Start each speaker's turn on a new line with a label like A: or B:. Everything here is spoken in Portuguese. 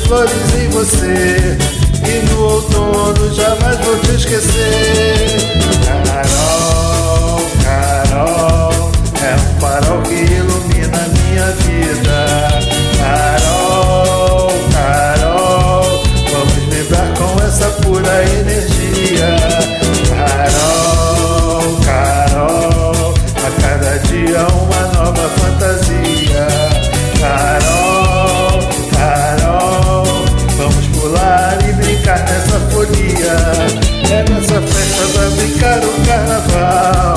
A: flores em você, e no outono jamais vou te esquecer. Carol, Carol, é um farol que ilumina minha vida. Carol, Carol, vamos vibrar com essa pura energia. Carol, Carol, a cada dia uma nova fantasia. Carol, Carol, vamos pular e brincar nessa folia. É nessa festa pra brincar o carnaval.